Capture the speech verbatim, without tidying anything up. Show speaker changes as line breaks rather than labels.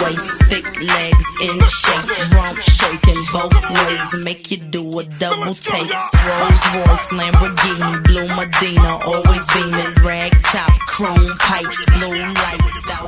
waist, thick legs in shape, rump shaking both ways, make you do a double take. Rolls Royce, Lamborghini, Blue Medina, always beaming, rag top, chrome pipes, blue lights out.